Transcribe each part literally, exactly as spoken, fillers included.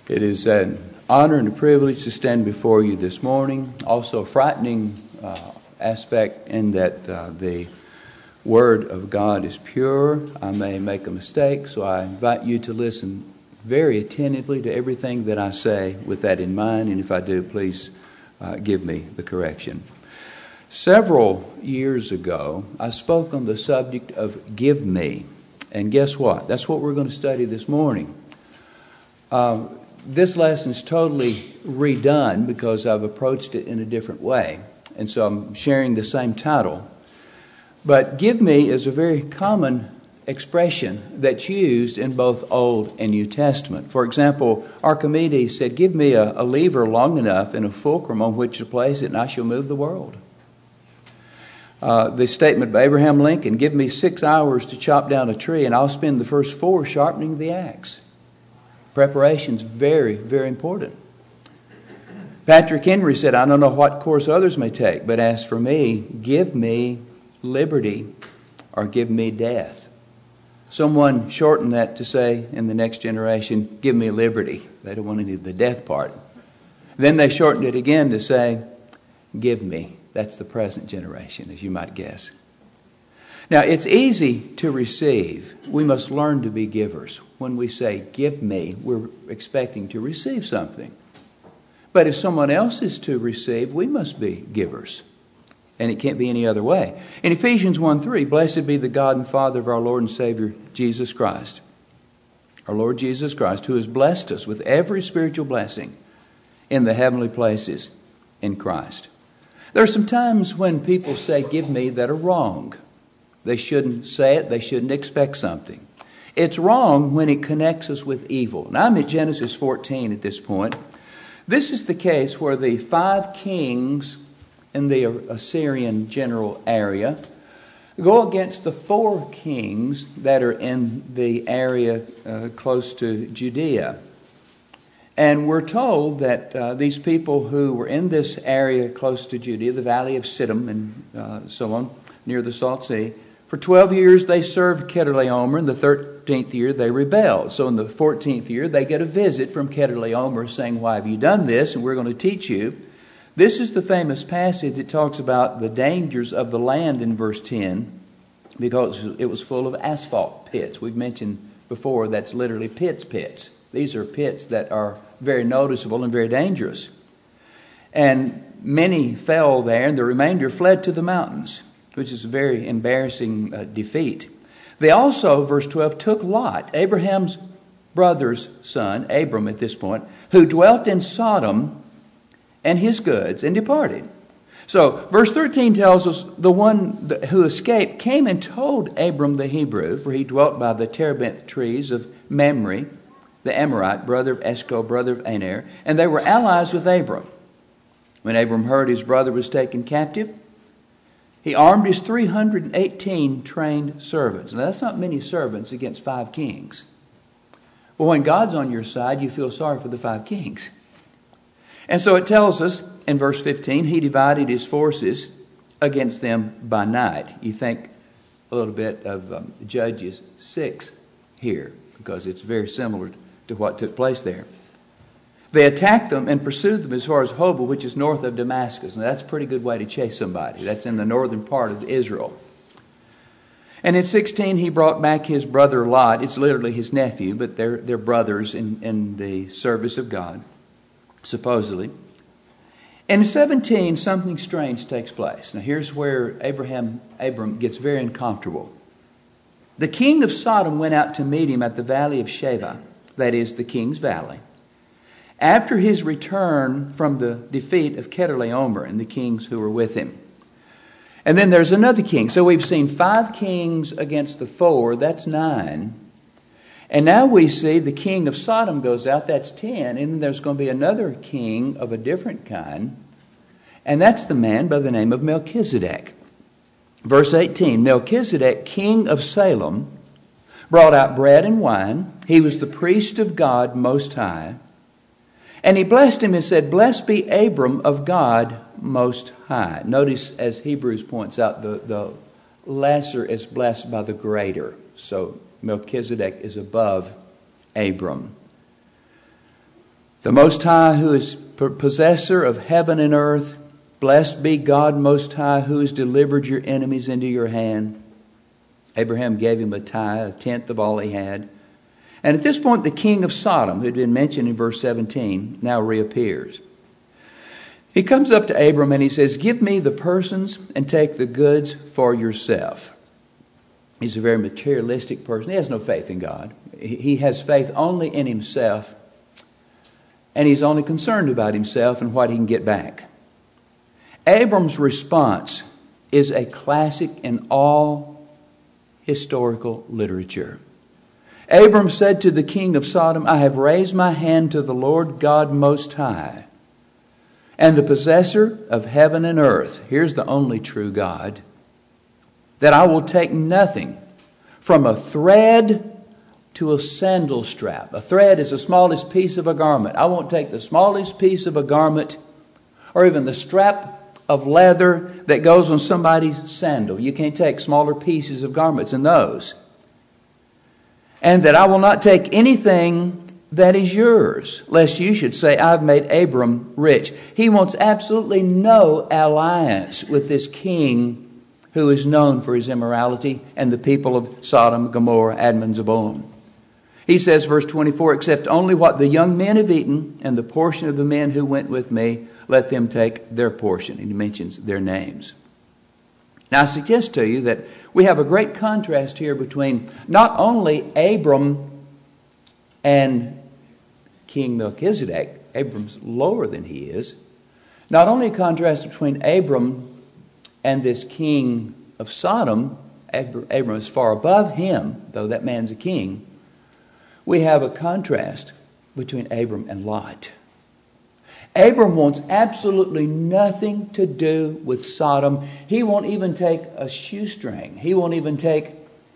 It is an honor and a privilege to stand before you this morning. Also a frightening uh, aspect in that uh, the Word of God is pure. I may make a mistake, so I invite you to listen very attentively to everything that I say with that in mind, and if I do, please uh, give me the correction. Several years ago, I spoke on the subject of give me, and guess what? That's what we're going to study this morning. Uh, This lesson is totally redone because I've approached it in a different way. And so I'm sharing the same title. But give me is a very common expression that's used in both Old and New Testament. For example, Archimedes said, give me a, a lever long enough and a fulcrum on which to place it and I shall move the world. Uh, the statement by Abraham Lincoln, give me six hours to chop down a tree and I'll spend the first four sharpening the axe. Preparation's very, very important. Patrick Henry said, I don't know what course others may take, but as for me, give me liberty or give me death. Someone shortened that to say in the next generation, give me liberty. They don't want any of the death part. Then they shortened it again to say, give me. That's the present generation, as you might guess. Now, it's easy to receive. We must learn to be givers. When we say, give me, we're expecting to receive something. But if someone else is to receive, we must be givers. And it can't be any other way. In Ephesians one three, blessed be the God and Father of our Lord and Savior, Jesus Christ. Our Lord Jesus Christ, who has blessed us with every spiritual blessing in the heavenly places in Christ. There are some times when people say, give me, that are wrong. They shouldn't say it. They shouldn't expect something. It's wrong when it connects us with evil. Now I'm at Genesis fourteen at this point. This is the case where the five kings in the Assyrian general area go against the four kings that are in the area uh, close to Judea. And we're told that uh, these people who were in this area close to Judea, the valley of Siddim and uh, so on, near the Salt Sea, for twelve years they served Chedorlaomer. In the thirteenth year they rebelled. So in the fourteenth year they get a visit from Chedorlaomer saying, why have you done this? And we're going to teach you. This is the famous passage that talks about the dangers of the land in verse ten, because it was full of asphalt pits. We've mentioned before that's literally pits pits. These are pits that are very noticeable and very dangerous. And many fell there and the remainder fled to the mountains, which is a very embarrassing uh, defeat. They also, verse twelve, took Lot, Abraham's brother's son, Abram at this point, who dwelt in Sodom, and his goods, and departed. So, verse thirteen tells us the one who escaped came and told Abram the Hebrew, for he dwelt by the terebinth trees of Mamre, the Amorite, brother of Eshcol, brother of Aner, and they were allies with Abram. When Abram heard his brother was taken captive, he armed his three hundred eighteen trained servants. Now, that's not many servants against five kings. But when God's on your side, you feel sorry for the five kings. And so it tells us in verse fifteen, he divided his forces against them by night. You think a little bit of um, Judges six here, because it's very similar to what took place there. They attacked them and pursued them as far as Hobah, which is north of Damascus. Now, that's a pretty good way to chase somebody. That's in the northern part of Israel. And in sixteen, he brought back his brother Lot. It's literally his nephew, but they're, they're brothers in, in the service of God, supposedly. And in seventeen, something strange takes place. Now, here's where Abraham, Abram gets very uncomfortable. The king of Sodom went out to meet him at the valley of Sheva, that is, the king's valley, after his return from the defeat of Chedorlaomer and the kings who were with him. And then there's another king. So we've seen five kings against the four. That's nine. And now we see the king of Sodom goes out. That's ten. And then there's going to be another king of a different kind. And that's the man by the name of Melchizedek. Verse eighteen, Melchizedek, king of Salem, brought out bread and wine. He was the priest of God Most High. And he blessed him and said, blessed be Abram of God Most High. Notice, as Hebrews points out, the, the lesser is blessed by the greater. So Melchizedek is above Abram. The Most High, who is possessor of heaven and earth, blessed be God Most High, who has delivered your enemies into your hand. Abraham gave him a tithe, a tenth of all he had. And at this point, the king of Sodom, who had been mentioned in verse seventeen, now reappears. He comes up to Abram and he says, give me the persons and take the goods for yourself. He's a very materialistic person. He has no faith in God. He has faith only in himself. And he's only concerned about himself and what he can get back. Abram's response is a classic in all historical literature. Abram said to the king of Sodom, I have raised my hand to the Lord God Most High, and the possessor of heaven and earth, here's the only true God, that I will take nothing from a thread to a sandal strap. A thread is the smallest piece of a garment. I won't take the smallest piece of a garment or even the strap of leather that goes on somebody's sandal. You can't take smaller pieces of garments than those. And that I will not take anything that is yours, lest you should say, I've made Abram rich. He wants absolutely no alliance with this king who is known for his immorality and the people of Sodom, Gomorrah, Admah, and Zeboim. He says, verse twenty-four, except only what the young men have eaten and the portion of the men who went with me, let them take their portion. And he mentions their names. Now I suggest to you that we have a great contrast here between not only Abram and King Melchizedek. Abram's lower than he is. Not only a contrast between Abram and this king of Sodom. Abram is far above him, though that man's a king. We have a contrast between Abram and Lot. Abram wants absolutely nothing to do with Sodom. He won't even take a shoestring. He won't even take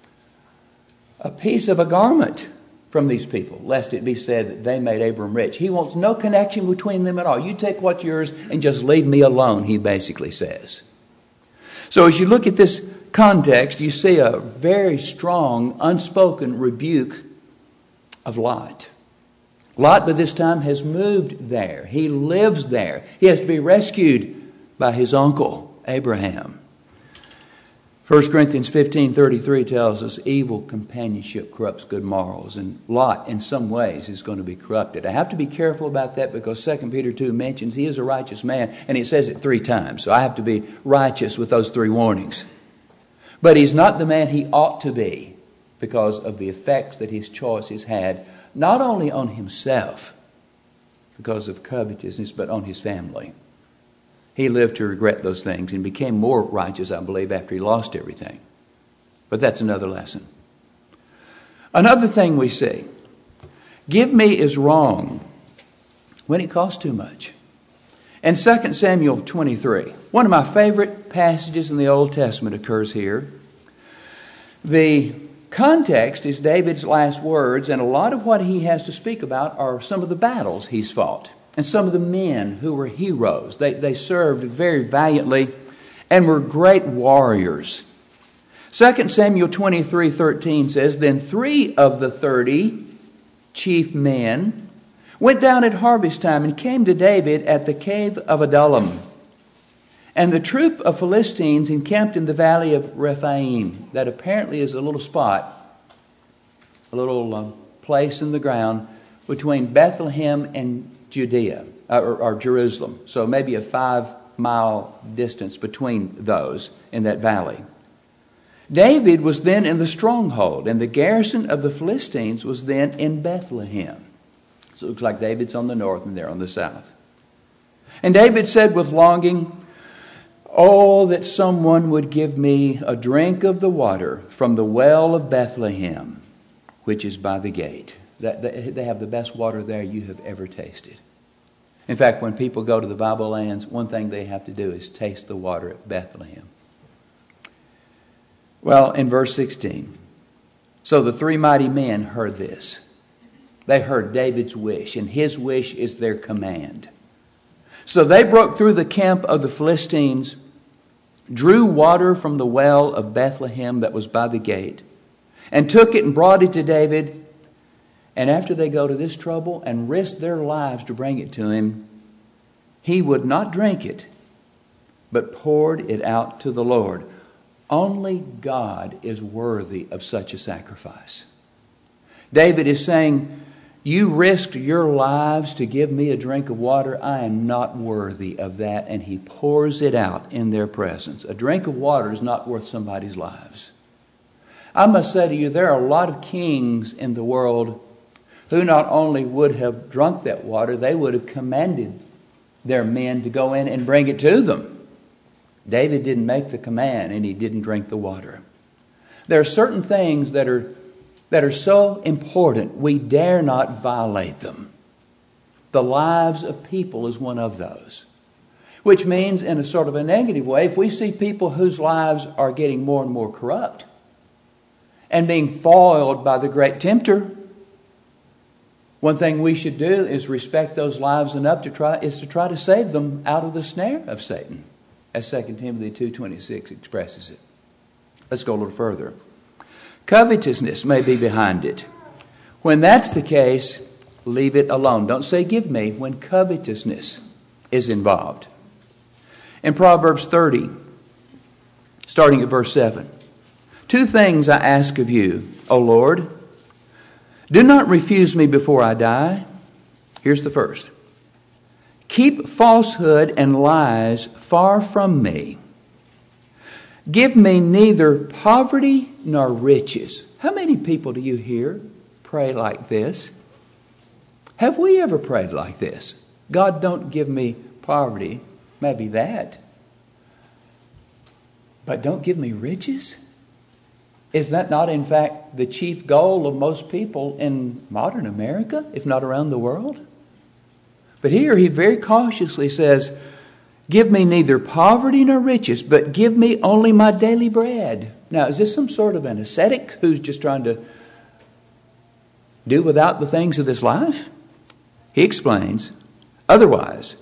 a piece of a garment from these people, lest it be said that they made Abram rich. He wants no connection between them at all. You take what's yours and just leave me alone, he basically says. So as you look at this context, you see a very strong, unspoken rebuke of Lot. Lot, by this time, has moved there. He lives there. He has to be rescued by his uncle, Abraham. First Corinthians fifteen thirty-three tells us evil companionship corrupts good morals. And Lot, in some ways, is going to be corrupted. I have to be careful about that because Second Peter two mentions he is a righteous man. And it says it three times. So I have to be righteous with those three warnings. But he's not the man he ought to be because of the effects that his choices had, not only on himself because of covetousness, but on his family. He lived to regret those things and became more righteous, I believe, after he lost everything. But that's another lesson. Another thing we see, give me is wrong when it costs too much. In Second Samuel twenty-three, one of my favorite passages in the Old Testament occurs here. The context is David's last words, and a lot of what he has to speak about are some of the battles he's fought and some of the men who were heroes. They, they served very valiantly and were great warriors. Second Samuel twenty-three thirteen says, then three of the thirty chief men went down at harvest time and came to David at the cave of Adullam. And the troop of Philistines encamped in the valley of Rephaim. That apparently is a little spot, a little uh, place in the ground between Bethlehem and Judea, or, or Jerusalem. So maybe a five mile distance between those in that valley. David was then in the stronghold, and the garrison of the Philistines was then in Bethlehem. So it looks like David's on the north and they're on the south. And David said with longing, oh, that someone would give me a drink of the water from the well of Bethlehem, which is by the gate. They have the best water there you have ever tasted. In fact, when people go to the Bible lands, one thing they have to do is taste the water at Bethlehem. Well, in verse sixteen, so the three mighty men heard this. They heard David's wish, and his wish is their command. So they broke through the camp of the Philistines, drew water from the well of Bethlehem that was by the gate, and took it and brought it to David. And after they go to this trouble and risk their lives to bring it to him, he would not drink it, but poured it out to the Lord. Only God is worthy of such a sacrifice. David is saying, you risked your lives to give me a drink of water. I am not worthy of that. And he pours it out in their presence. A drink of water is not worth somebody's lives. I must say to you, there are a lot of kings in the world who not only would have drunk that water, they would have commanded their men to go in and bring it to them. David didn't make the command, and he didn't drink the water. There are certain things that are that are so important, we dare not violate them. The lives of people is one of those. Which means, in a sort of a negative way, if we see people whose lives are getting more and more corrupt and being foiled by the great tempter, one thing we should do is respect those lives enough to try is to try to save them out of the snare of Satan, as Second Timothy two twenty-six expresses it. Let's go a little further. Covetousness may be behind it. When that's the case, leave it alone. Don't say give me when covetousness is involved. In Proverbs thirty, starting at verse seven, two things I ask of you, O Lord. Do not refuse me before I die. Here's the first. Keep falsehood and lies far from me. Give me neither poverty nor riches. How many people do you hear pray like this? Have we ever prayed like this? God, don't give me poverty. Maybe that. But don't give me riches? Is that not, in fact, the chief goal of most people in modern America, if not around the world? But here he very cautiously says, give me neither poverty nor riches, but give me only my daily bread. Now, is this some sort of an ascetic who's just trying to do without the things of this life? He explains, otherwise,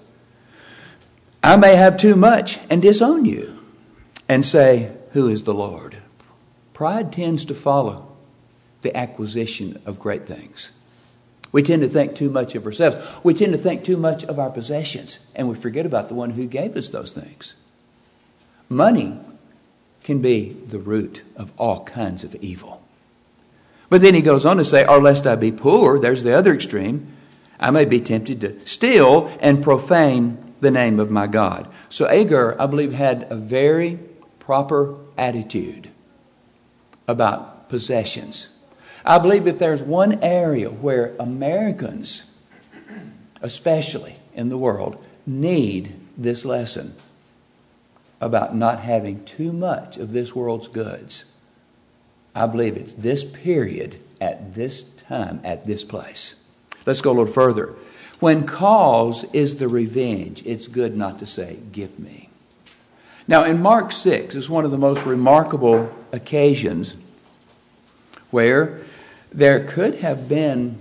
I may have too much and disown you and say, who is the Lord? Pride tends to follow the acquisition of great things. We tend to think too much of ourselves. We tend to think too much of our possessions, and we forget about the one who gave us those things. Money can be the root of all kinds of evil. But then he goes on to say, or lest I be poor, there's the other extreme, I may be tempted to steal and profane the name of my God. So Agur, I believe, had a very proper attitude about possessions. I believe that there's one area where Americans, especially in the world, need this lesson about not having too much of this world's goods. I believe it's this period, at this time, at this place. Let's go a little further. When cause is the revenge, it's good not to say, give me. Now, in Mark six is one of the most remarkable occasions where there could have been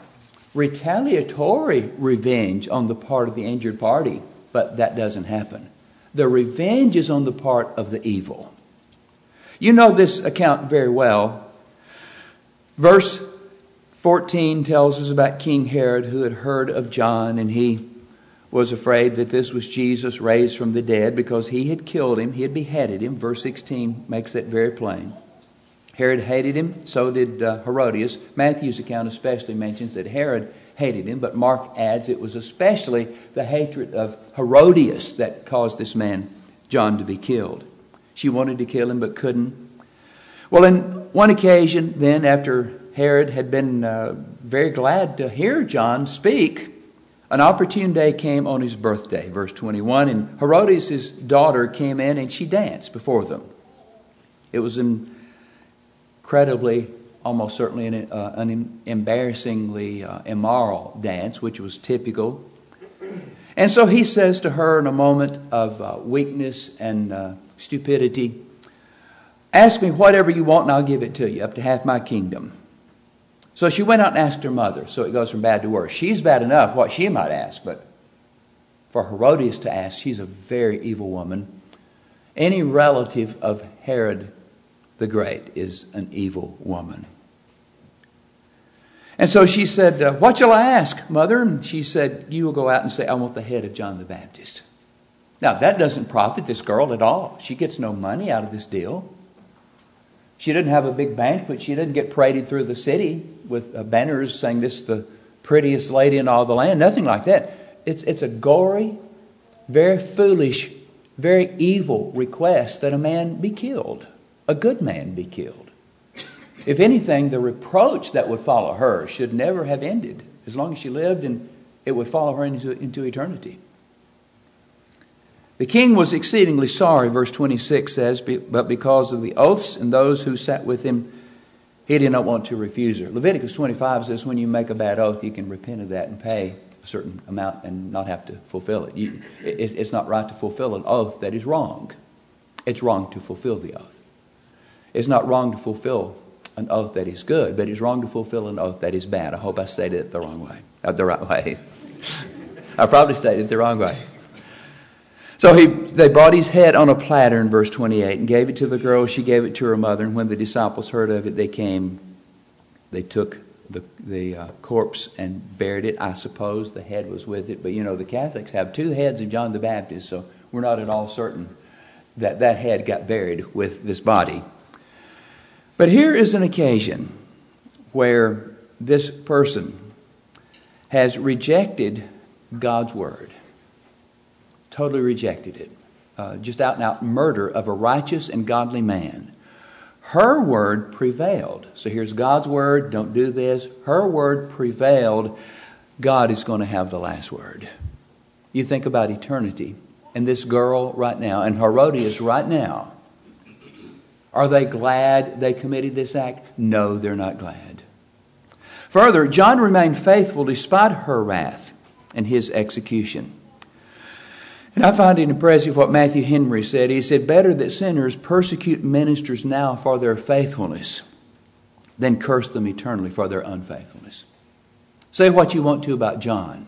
retaliatory revenge on the part of the injured party, but that doesn't happen. The revenge is on the part of the evil. You know this account very well. Verse fourteen tells us about King Herod, who had heard of John, and he was afraid that this was Jesus raised from the dead because he had killed him. He had beheaded him. Verse sixteen makes that very plain. Herod hated him, so did uh, Herodias. Matthew's account especially mentions that Herod hated him, but Mark adds it was especially the hatred of Herodias that caused this man, John, to be killed. She wanted to kill him but couldn't. Well, on one occasion then, after Herod had been uh, very glad to hear John speak, an opportune day came on his birthday, verse twenty-one, and Herodias' daughter came in and she danced before them. It was an incredibly, almost certainly an, uh, an embarrassingly uh, immoral dance, which was typical. And so he says to her in a moment of uh, weakness and uh, stupidity, ask me whatever you want and I'll give it to you, up to half my kingdom. So she went out and asked her mother. So it goes from bad to worse. She's bad enough what she might ask, but for Herodias to ask, she's a very evil woman. Any relative of Herod the Great is an evil woman. And so she said, uh, what shall I ask, Mother? And she said, you will go out and say, I want the head of John the Baptist. Now, that doesn't profit this girl at all. She gets no money out of this deal. She doesn't have a big banquet. She doesn't get paraded through the city with uh, banners saying this is the prettiest lady in all the land. Nothing like that. It's, it's a gory, very foolish, very evil request that a man be killed. A good man be killed. If anything, the reproach that would follow her should never have ended. As long as she lived, and it would follow her into, into eternity. The king was exceedingly sorry, verse twenty-six says, but because of the oaths and those who sat with him, he did not want to refuse her. Leviticus twenty-five says when you make a bad oath, you can repent of that and pay a certain amount and not have to fulfill it. You, it it's not right to fulfill an oath that is wrong. It's wrong to fulfill the oath. It's not wrong to fulfill an oath that is good, but it's wrong to fulfill an oath that is bad. I hope I stated it the wrong way. Uh, the right way. I probably stated it the wrong way. So he, they brought his head on a platter in verse twenty-eight and gave it to the girl. She gave it to her mother. And when the disciples heard of it, they came. They took the, the uh, corpse and buried it. I suppose the head was with it. But, you know, the Catholics have two heads of John the Baptist, so we're not at all certain that that head got buried with this body. But here is an occasion where this person has rejected God's word. Totally rejected it. Uh, just out and out murder of a righteous and godly man. Her word prevailed. So here's God's word, don't do this. Her word prevailed. God is going to have the last word. You think about eternity. And this girl right now, and Herodias right now, are they glad they committed this act? No, they're not glad. Further, John remained faithful despite her wrath and his execution. And I find it impressive what Matthew Henry said. He said, better that sinners persecute ministers now for their faithfulness than curse them eternally for their unfaithfulness. Say what you want to about John.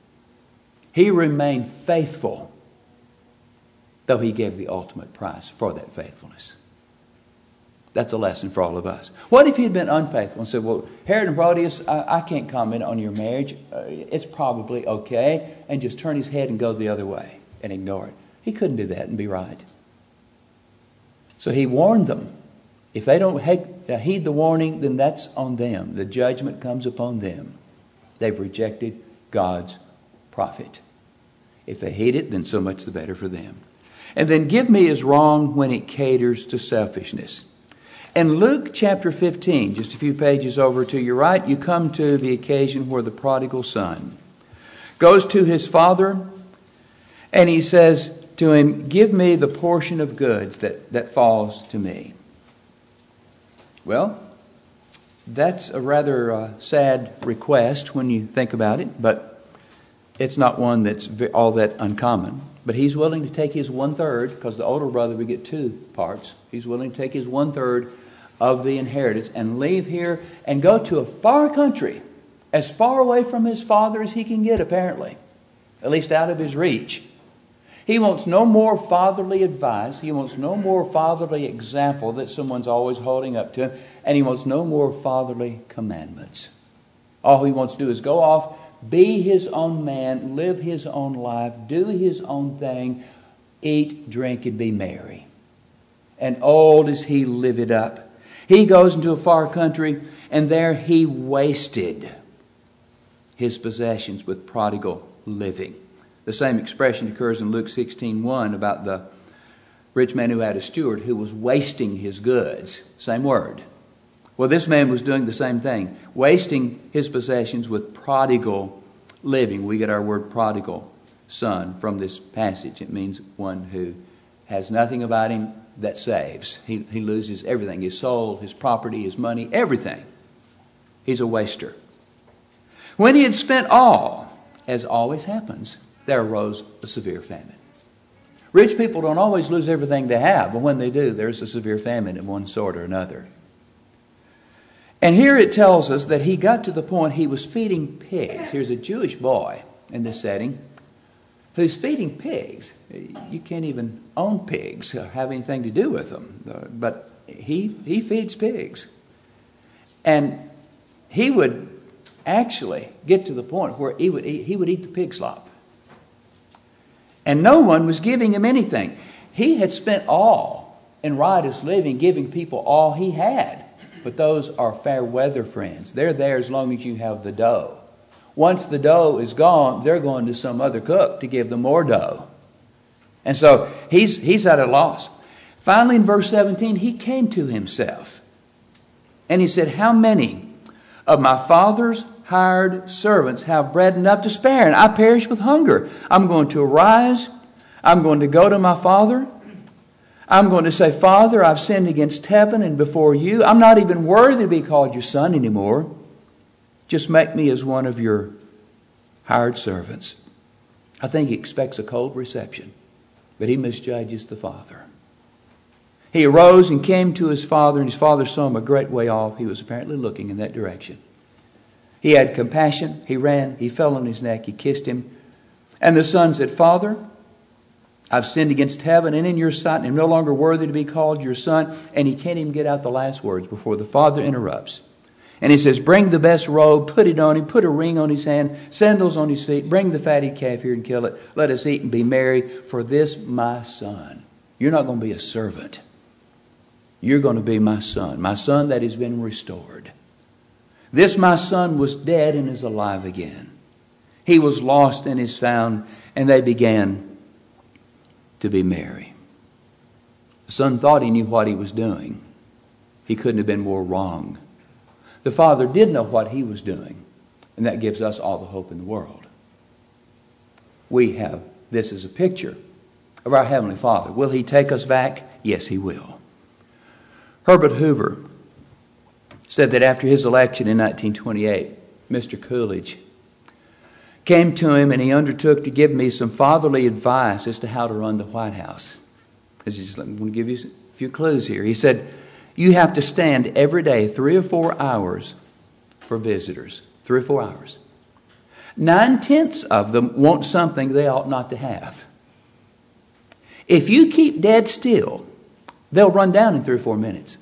He remained faithful, though he gave the ultimate price for that faithfulness. That's a lesson for all of us. What if he had been unfaithful and said, well, Herod and Herodias, I, I can't comment on your marriage. Uh, it's probably okay. And just turn his head and go the other way and ignore it. He couldn't do that and be right. So he warned them. If they don't heed the warning, then that's on them. The judgment comes upon them. They've rejected God's prophet. If they heed it, then so much the better for them. And then give me is wrong when it caters to selfishness. In Luke chapter fifteen, just a few pages over to your right, you come to the occasion where the prodigal son goes to his father and he says to him, give me the portion of goods that, that falls to me. Well, that's a rather uh, sad request when you think about it, but it's not one that's all that uncommon. But he's willing to take his one-third, because the older brother would get two parts. He's willing to take his one-third of the inheritance and leave here and go to a far country, as far away from his father as he can get, apparently, at least out of his reach. He wants no more fatherly advice. He wants no more fatherly example that someone's always holding up to him. And he wants no more fatherly commandments. All he wants to do is go off, be his own man, live his own life, do his own thing, eat, drink, and be merry. And oh, does he live it up. He goes into a far country, and there he wasted his possessions with prodigal living. The same expression occurs in Luke sixteen one about the rich man who had a steward who was wasting his goods. Same word. Well, this man was doing the same thing, wasting his possessions with prodigal living. We get our word prodigal son from this passage. It means one who has nothing about him that saves. He, he loses everything, his soul, his property, his money, everything. He's a waster. When he had spent all, as always happens, there arose a severe famine. Rich people don't always lose everything they have, but when they do, there's a severe famine of one sort or another. And here it tells us that he got to the point he was feeding pigs. Here's a Jewish boy in this setting who's feeding pigs. You can't even own pigs or have anything to do with them. But he, he feeds pigs. And he would actually get to the point where he would eat, he would eat the pig slop. And no one was giving him anything. He had spent all in riotous living, giving people all he had. But those are fair weather friends. They're there as long as you have the dough. Once the dough is gone, they're going to some other cook to give them more dough. And so he's, he's at a loss. Finally, in verse seventeen, he came to himself. And he said, how many of my father's hired servants have bread enough to spare, and I perish with hunger? I'm going to arise. I'm going to go to my father. I'm going to say, Father, I've sinned against heaven and before you. I'm not even worthy to be called your son anymore. Just make me as one of your hired servants. I think he expects a cold reception, but he misjudges the father. He arose and came to his father, and his father saw him a great way off. He was apparently looking in that direction. He had compassion. He ran. He fell on his neck. He kissed him. And the son said, Father, I've sinned against heaven and in your sight, and am no longer worthy to be called your son. And he can't even get out the last words before the father interrupts. And he says, bring the best robe, put it on him, put a ring on his hand, sandals on his feet, bring the fatted calf here and kill it. Let us eat and be merry, for this my son. You're not going to be a servant. You're going to be my son, my son that has been restored. This my son was dead and is alive again. He was lost and is found, and they began to be merry. The son thought he knew what he was doing. He couldn't have been more wrong. The father did know what he was doing, and that gives us all the hope in the world. We have this as a picture of our Heavenly Father. Will he take us back? Yes, he will. Herbert Hoover said that after his election in nineteen twenty-eight, Mister Coolidge came to him and he undertook to give me some fatherly advice as to how to run the White House. I just want to give you a few clues here. He said, you have to stand every day three or four hours for visitors. Three or four hours. Nine-tenths of them want something they ought not to have. If you keep dead still, they'll run down in three or four minutes.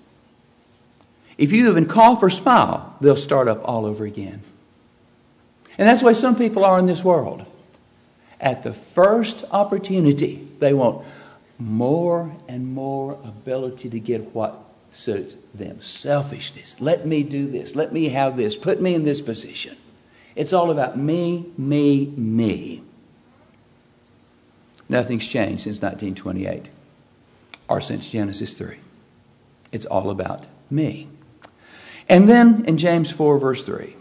If you even cough or smile, they'll start up all over again. And that's why some people are in this world. At the first opportunity, they want more and more ability to get what suits them. Selfishness. Let me do this. Let me have this. Put me in this position. It's all about me, me, me. Nothing's changed since nineteen twenty-eight or since Genesis three. It's all about me. And then in James four verse three,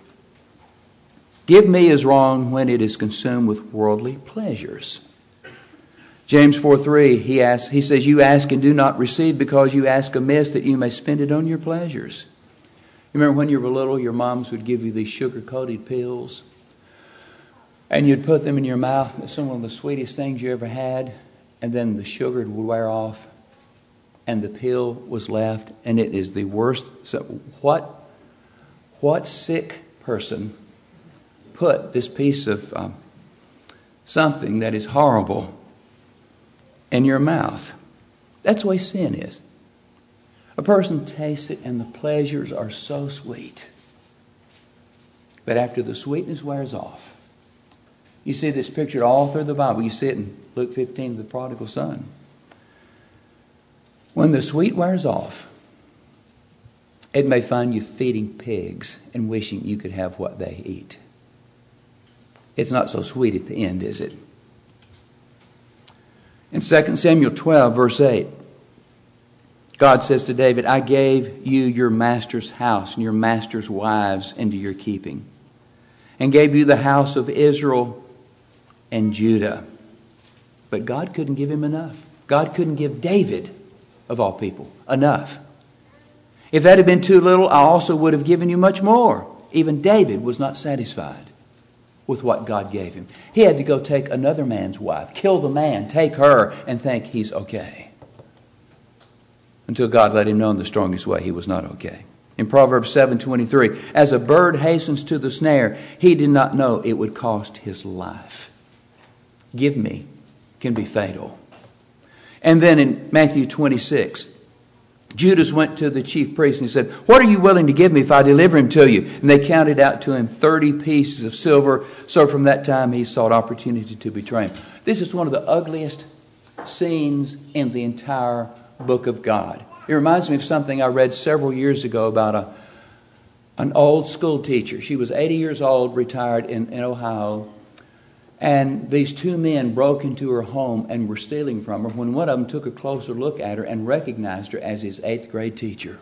give me is wrong when it is consumed with worldly pleasures. James four three, he asks, he says, you ask and do not receive because you ask amiss that you may spend it on your pleasures. You remember when you were little, your moms would give you these sugar-coated pills, and you'd put them in your mouth. It's some of the sweetest things you ever had, and then the sugar would wear off, and the pill was left, and it is the worst. So what, what sick person put this piece of um, something that is horrible in your mouth? That's the way sin is. A person tastes it and the pleasures are so sweet. But after the sweetness wears off, you see this pictured all through the Bible. You see it in Luke fifteen, the prodigal son. When the sweet wears off, it may find you feeding pigs and wishing you could have what they eat. It's not so sweet at the end, is it? In Second Samuel twelve, verse eight, God says to David, I gave you your master's house and your master's wives into your keeping, and gave you the house of Israel and Judah. But God couldn't give him enough. God couldn't give David, of all people, enough. If that had been too little, I also would have given you much more. Even David was not satisfied with what God gave him. He had to go take another man's wife, kill the man, take her, and think he's okay. Until God let him know in the strongest way he was not okay. In Proverbs seven twenty-three, as a bird hastens to the snare, he did not know it would cost his life. Give me can be fatal. And then in Matthew twenty-six, Judas went to the chief priest and he said, "What are you willing to give me if I deliver him to you?" And they counted out to him thirty pieces of silver. So from that time he sought opportunity to betray him. This is one of the ugliest scenes in the entire book of God. It reminds me of something I read several years ago about a an old school teacher. She was eighty years old, retired in, in Ohio. And these two men broke into her home and were stealing from her when one of them took a closer look at her and recognized her as his eighth grade teacher.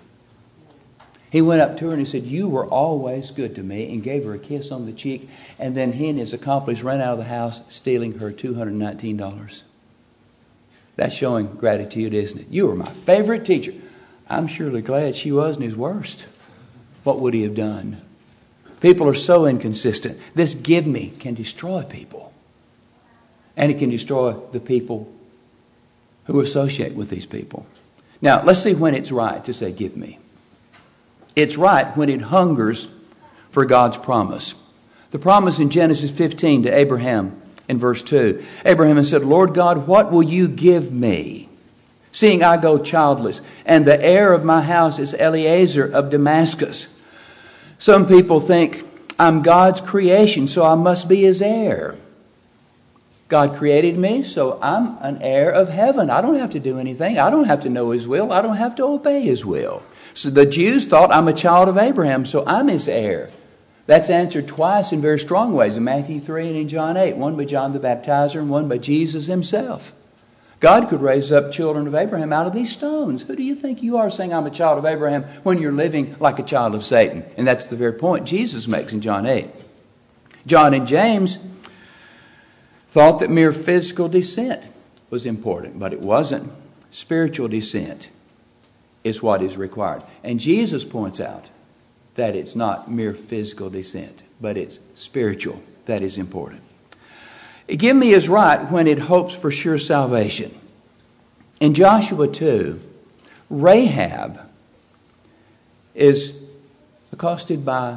He went up to her and he said, "You were always good to me," and gave her a kiss on the cheek. And then he and his accomplice ran out of the house, stealing her two hundred nineteen dollars. That's showing gratitude, isn't it? "You were my favorite teacher." I'm surely glad she wasn't his worst. What would he have done? People are so inconsistent. This "give me" can destroy people. And it can destroy the people who associate with these people. Now, let's see when it's right to say "give me." It's right when it hungers for God's promise. The promise in Genesis fifteen to Abraham in verse two. Abraham said, "Lord God, what will you give me, seeing I go childless, and the heir of my house is Eliezer of Damascus?" Some people think, I'm God's creation, so I must be his heir. God created me, so I'm an heir of heaven. I don't have to do anything. I don't have to know his will. I don't have to obey his will. So the Jews thought, I'm a child of Abraham, so I'm his heir. That's answered twice in very strong ways, in Matthew three and in John eight. One by John the Baptizer and one by Jesus himself. God could raise up children of Abraham out of these stones. Who do you think you are saying I'm a child of Abraham when you're living like a child of Satan? And that's the very point Jesus makes in John eight. John and James thought that mere physical descent was important, but it wasn't. Spiritual descent is what is required. And Jesus points out that it's not mere physical descent, but it's spiritual that is important. "Give me" is right when it hopes for sure salvation. In Joshua two, Rahab is accosted by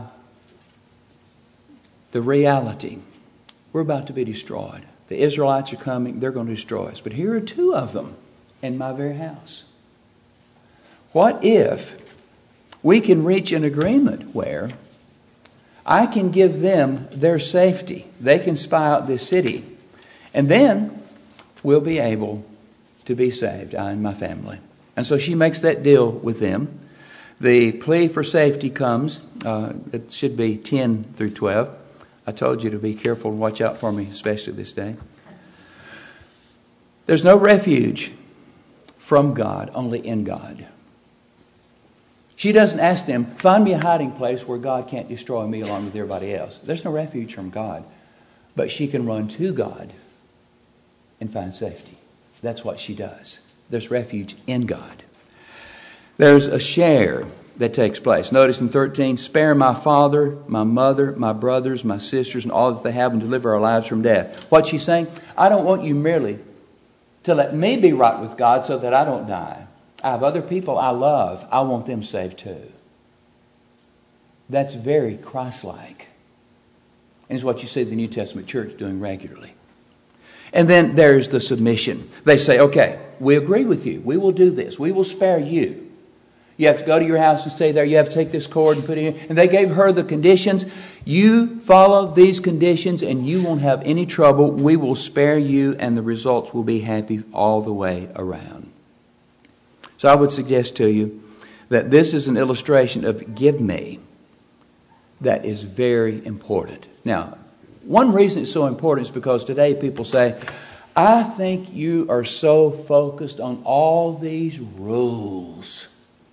the reality. We're about to be destroyed. The Israelites are coming. They're going to destroy us. But here are two of them in my very house. What if we can reach an agreement where I can give them their safety? They can spy out this city. And then we'll be able to be saved, I and my family. And so she makes that deal with them. The plea for safety comes. Uh, it should be ten through twelve. I told you to be careful and watch out for me, especially this day. There's no refuge from God, only in God. She doesn't ask them, find me a hiding place where God can't destroy me along with everybody else. There's no refuge from God. But she can run to God and find safety. That's what she does. There's refuge in God. There's a share that takes place. Notice in thirteen, spare my father, my mother, my brothers, my sisters, and all that they have, and deliver our lives from death. What's she saying? I don't want you merely to let me be right with God so that I don't die. I have other people I love. I want them saved too. That's very Christ-like. And it's what you see the New Testament church doing regularly. And then there's the submission. They say, okay, we agree with you. We will do this. We will spare you. You have to go to your house and stay there. You have to take this cord and put it in. And they gave her the conditions. You follow these conditions and you won't have any trouble. We will spare you and the results will be happy all the way around. So I would suggest to you that this is an illustration of give me that is very important. Now, one reason it's so important is because today people say, I think you are so focused on all these rules.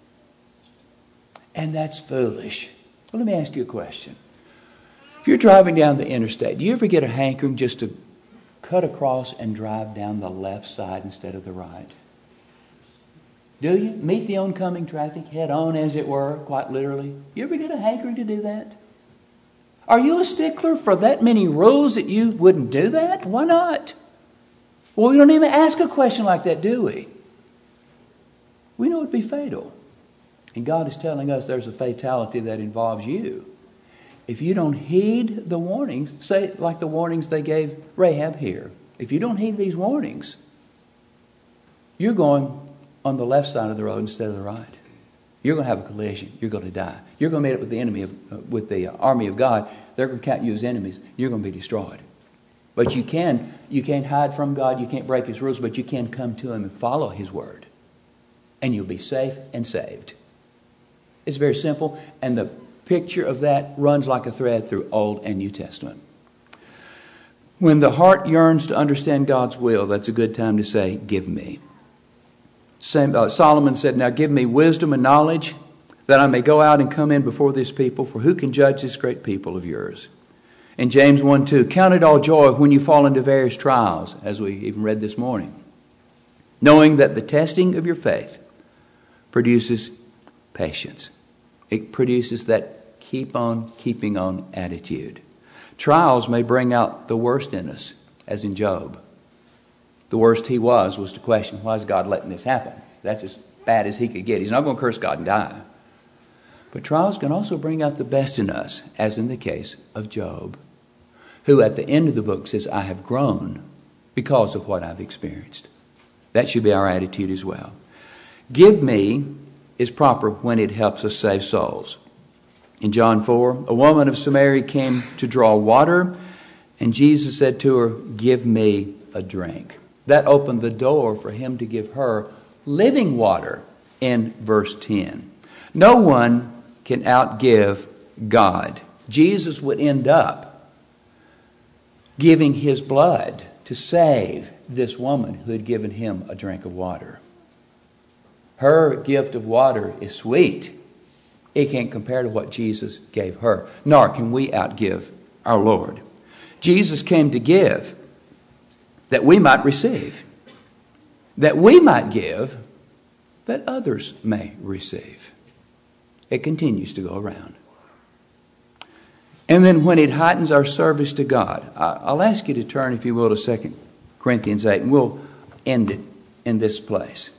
And that's foolish. Well, let me ask you a question. If you're driving down the interstate, do you ever get a hankering just to cut across and drive down the left side instead of the right? Do you? Meet the oncoming traffic head on, as it were, quite literally. You ever get a hankering to do that? Are you a stickler for that many rules that you wouldn't do that? Why not? Well, we don't even ask a question like that, do we? We know it'd be fatal. And God is telling us there's a fatality that involves you. If you don't heed the warnings, say like the warnings they gave Rahab here. If you don't heed these warnings, you're going on the left side of the road instead of the right. You're going to have a collision. You're going to die. You're going to meet up with the enemy of, uh, with the uh, army of God. They're going to count you as enemies. You're going to be destroyed. But you can, you can't hide from God. You can't break His rules, but you can come to Him and follow His word. And you'll be safe and saved. It's very simple. And the picture of that runs like a thread through Old and New Testament. When the heart yearns to understand God's will, that's a good time to say, give me. Same, uh, Solomon said, now give me wisdom and knowledge that I may go out and come in before this people, for who can judge this great people of yours? In James one two, count it all joy when you fall into various trials, as we even read this morning, knowing that the testing of your faith produces patience. It produces that keep on keeping on attitude. Trials may bring out the worst in us, as in Job. The worst he was was to question, why is God letting this happen? That's as bad as he could get. He's not going to curse God and die. But trials can also bring out the best in us, as in the case of Job, who at the end of the book says, I have grown because of what I've experienced. That should be our attitude as well. Give me is proper when it helps us save souls. In John four, a woman of Samaria came to draw water, and Jesus said to her, give me a drink. That opened the door for him to give her living water in verse ten. No one can outgive God. Jesus would end up giving his blood to save this woman who had given him a drink of water. Her gift of water is sweet. It can't compare to what Jesus gave her, nor can we outgive our Lord. Jesus came to give that we might receive, that we might give, that others may receive. It continues to go around. And then when it heightens our service to God, I'll ask you to turn, if you will, to Second Corinthians eight, and we'll end it in this place.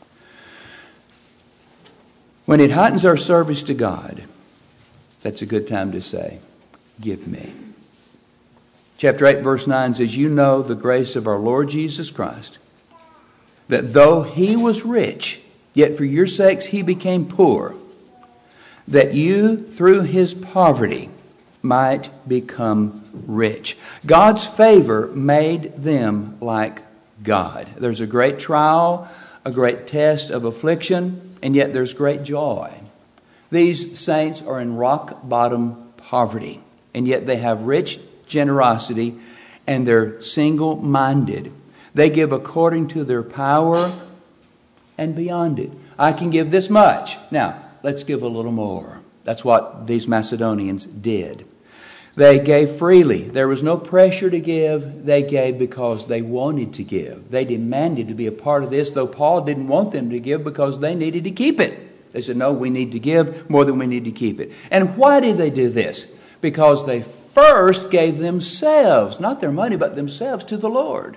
When it heightens our service to God, that's a good time to say, give me. Chapter eight, verse nine says, you know the grace of our Lord Jesus Christ, that though he was rich, yet for your sakes he became poor, that you through his poverty might become rich. God's favor made them like God. There's a great trial, a great test of affliction, and yet there's great joy. These saints are in rock bottom poverty, and yet they have rich generosity, and they're single-minded. They give according to their power and beyond it. I can give this much. Now, let's give a little more. That's what these Macedonians did. They gave freely. There was no pressure to give. They gave because they wanted to give. They demanded to be a part of this, though Paul didn't want them to give because they needed to keep it. They said, no, we need to give more than we need to keep it. And why did they do this? Because they first gave themselves, not their money, but themselves to the Lord.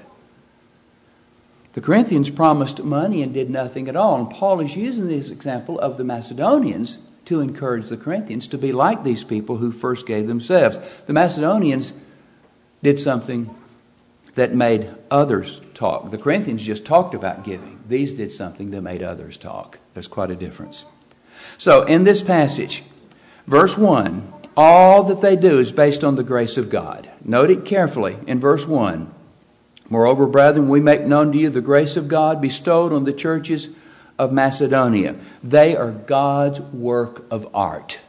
The Corinthians promised money and did nothing at all. And Paul is using this example of the Macedonians to encourage the Corinthians to be like these people who first gave themselves. The Macedonians did something that made others talk. The Corinthians just talked about giving. These did something that made others talk. There's quite a difference. So in this passage, verse one, all that they do is based on the grace of God. Note it carefully in verse one. Moreover, brethren, we make known to you the grace of God bestowed on the churches of Macedonia. They are God's work of art.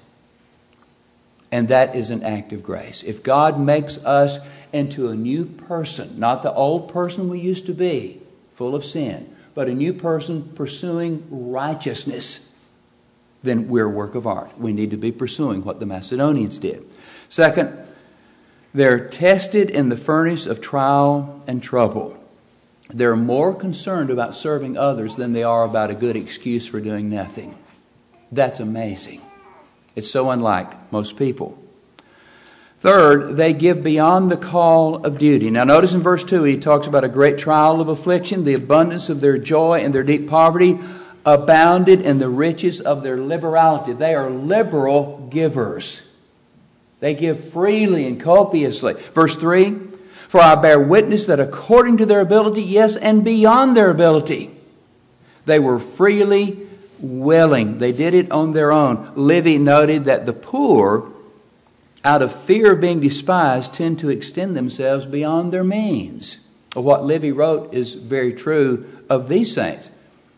And that is an act of grace. If God makes us into a new person, not the old person we used to be, full of sin, but a new person pursuing righteousness, then we're a work of art. We need to be pursuing what the Macedonians did. Second, they're tested in the furnace of trial and trouble. They're more concerned about serving others than they are about a good excuse for doing nothing. That's amazing. It's so unlike most people. Third, they give beyond the call of duty. Now notice in verse two, he talks about a great trial of affliction, the abundance of their joy and their deep poverty abounded in the riches of their liberality. They are liberal givers. They give freely and copiously. Verse three, for I bear witness that according to their ability, yes, and beyond their ability, They were freely willing. They did it on their own. Livy noted that the poor, out of fear of being despised, tend to extend themselves beyond their means. What Livy wrote is very true of these saints.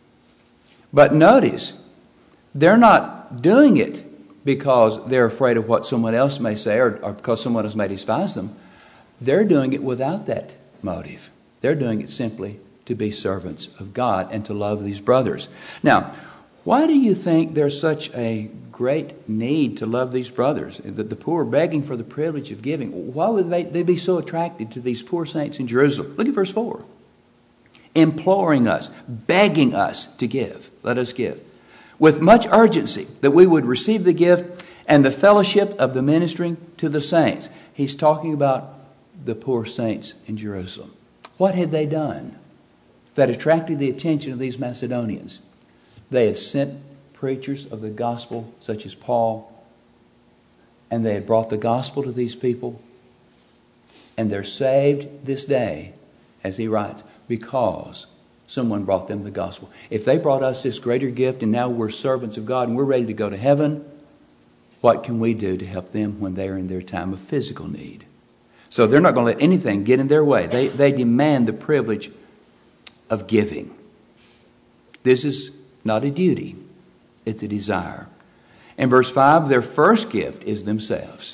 But notice, they're not doing it because they're afraid of what someone else may say or, or because someone else may despise them. They're doing it without that motive. They're doing it simply to be servants of God and to love these brothers. Now, why do you think there's such a great need to love these brothers? The, the poor begging for the privilege of giving. Why would they, they be so attracted to these poor saints in Jerusalem? Look at verse four. Imploring us, begging us to give. Let us give. With much urgency that we would receive the gift and the fellowship of the ministering to the saints. He's talking about the poor saints in Jerusalem. What had they done that attracted the attention of these Macedonians? They had sent preachers of the gospel such as Paul, and they had brought the gospel to these people, and they're saved this day, as he writes, because someone brought them the gospel. If they brought us this greater gift and now we're servants of God and we're ready to go to heaven, what can we do to help them when they're in their time of physical need? So they're not going to let anything get in their way. They, they demand the privilege of giving. This is not a duty. It's a desire. In verse five, their first gift is themselves.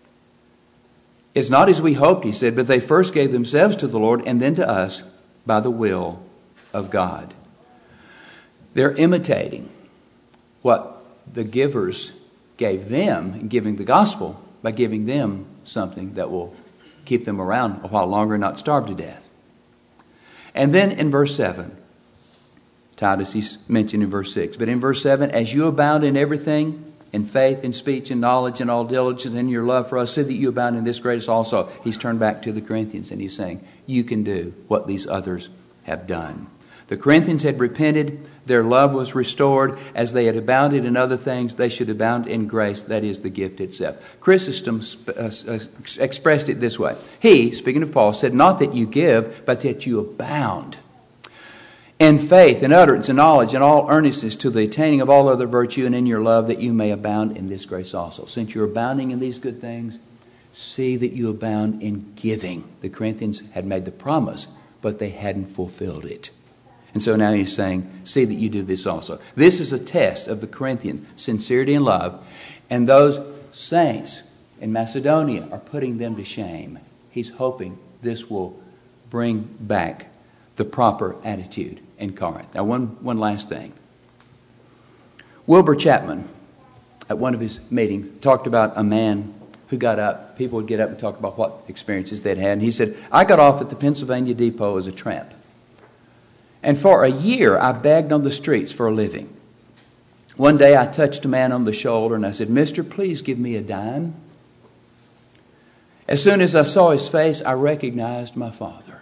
It's not as we hoped, he said, but they first gave themselves to the Lord and then to us by the will of God. They're imitating what the givers gave them in giving the gospel by giving them something that will keep them around a while longer and not starve to death. And then in verse seven, Titus, he's mentioned in verse six. But in verse seven, as you abound in everything, in faith, in speech, in knowledge, and all diligence, and your love for us, so that you abound in this grace also. He's turned back to the Corinthians and he's saying, you can do what these others have done. The Corinthians had repented. Their love was restored. As they had abounded in other things, they should abound in grace. That is the gift itself. Chrysostom uh, expressed it this way. He, speaking of Paul, said, not that you give, but that you abound in faith and utterance and knowledge and all earnestness to the attaining of all other virtue, and in your love that you may abound in this grace also. Since you're abounding in these good things, see that you abound in giving. The Corinthians had made the promise, but they hadn't fulfilled it. And so now he's saying, see that you do this also. This is a test of the Corinthian sincerity and love. And those saints in Macedonia are putting them to shame. He's hoping this will bring back the proper attitude in Corinth. Now, one, one last thing. Wilbur Chapman, at one of his meetings, talked about a man who got up. People would get up and talk about what experiences they'd had. And he said, I got off at the Pennsylvania Depot as a tramp. And for a year, I begged on the streets for a living. One day, I touched a man on the shoulder and I said, Mister, please give me a dime. As soon as I saw his face, I recognized my father.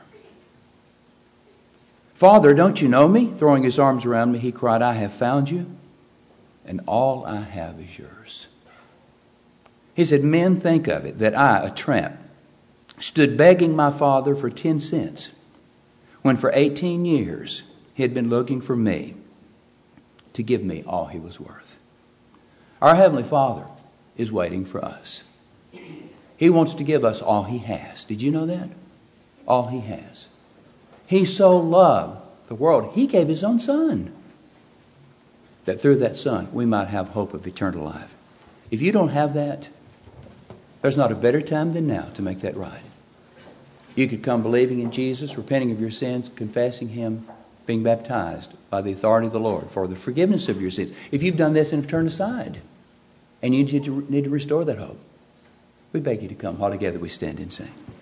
Father, don't you know me? Throwing his arms around me, he cried, I have found you, and all I have is yours. He said, men think of it that I, a tramp, stood begging my father for ten cents. When for eighteen years he had been looking for me to give me all he was worth. Our Heavenly Father is waiting for us. He wants to give us all he has. Did you know that? All he has. He so loved the world, he gave his own Son, that through that Son we might have hope of eternal life. If you don't have that, there's not a better time than now to make that right. You could come believing in Jesus, repenting of your sins, confessing him, being baptized by the authority of the Lord for the forgiveness of your sins. If you've done this and have turned aside, and you need to, need to restore that hope, we beg you to come. All together we stand and sing.